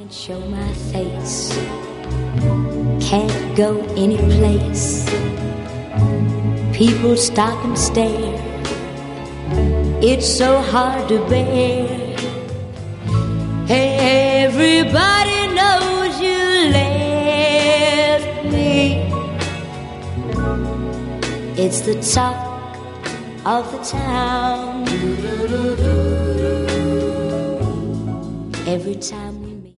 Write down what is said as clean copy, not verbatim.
Show my face, can't go any place. People stop and stare, it's so hard to bear. Hey, everybody knows you left me. It's the talk of the town. Every time